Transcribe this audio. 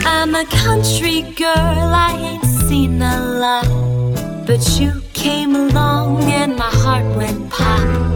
I'm a country girl, I ain't seen a lot, but you came along and my heart went pop.